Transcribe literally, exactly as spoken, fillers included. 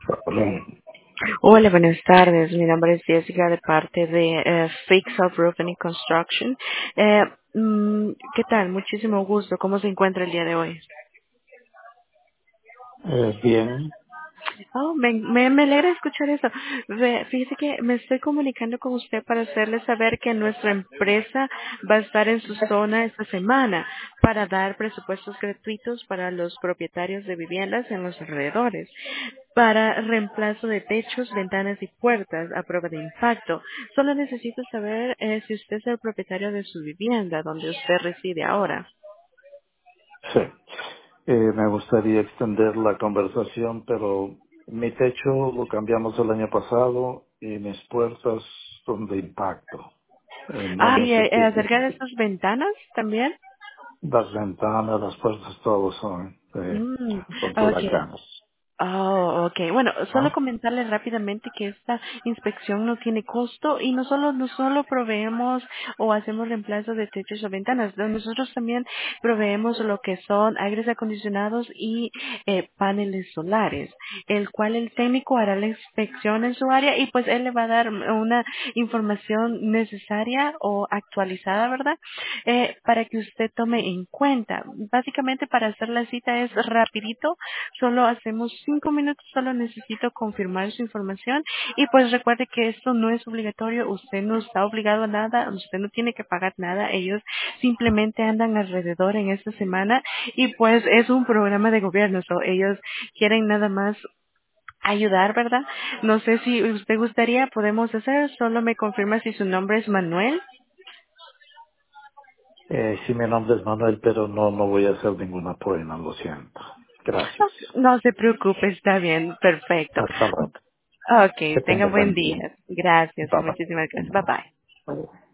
Perdón. Hola, buenas tardes. Mi nombre es Jessica de parte de eh, Fix Up Roofing and Construction. Eh, mm, ¿Qué tal? Muchísimo gusto. ¿Cómo se encuentra el día de hoy? Eh, bien, Oh, me, me, me alegra escuchar eso. Ve, Fíjese que me estoy comunicando con usted para hacerle saber que nuestra empresa va a estar en su zona esta semana para dar presupuestos gratuitos para los propietarios de viviendas en los alrededores, para reemplazo de techos, ventanas y puertas a prueba de impacto. Solo necesito saber eh, si usted es el propietario de su vivienda donde usted reside ahora. sí. Eh, me gustaría extender la conversación, pero mi techo lo cambiamos el año pasado y mis puertas son de impacto. Eh, no Ah, y eh, eh, necesito. acerca de sus ventanas también. Las ventanas, las puertas, todo son eh, Mm, contra ok. huracanes. Oh, okay. Bueno, solo ¿Ah? comentarle rápidamente que esta inspección no tiene costo y no solo no solo proveemos o hacemos reemplazo de techos o ventanas, no, nosotros también proveemos lo que son aires acondicionados y eh, paneles solares, el cual el técnico hará la inspección en su área y pues él le va a dar una información necesaria o actualizada, ¿verdad? Eh, para que usted tome en cuenta. Básicamente para hacer la cita es rapidito. Solo hacemos cinco minutos, solo necesito confirmar su información y pues recuerde que esto no es obligatorio, usted no está obligado a nada, usted no tiene que pagar nada, ellos simplemente andan alrededor en esta semana y pues es un programa de gobierno, so ellos quieren nada más ayudar, ¿verdad? No sé si usted gustaría, podemos hacer, solo me confirma si su nombre es Manuel. Eh, sí, mi nombre es Manuel, pero no, no voy a hacer ninguna prueba, lo siento. Gracias. No se preocupe, está bien, perfecto. Hasta luego. Ok, Que tenga tenga buen buen día. día. Gracias, Bye muchísimas gracias. Bye bye. bye.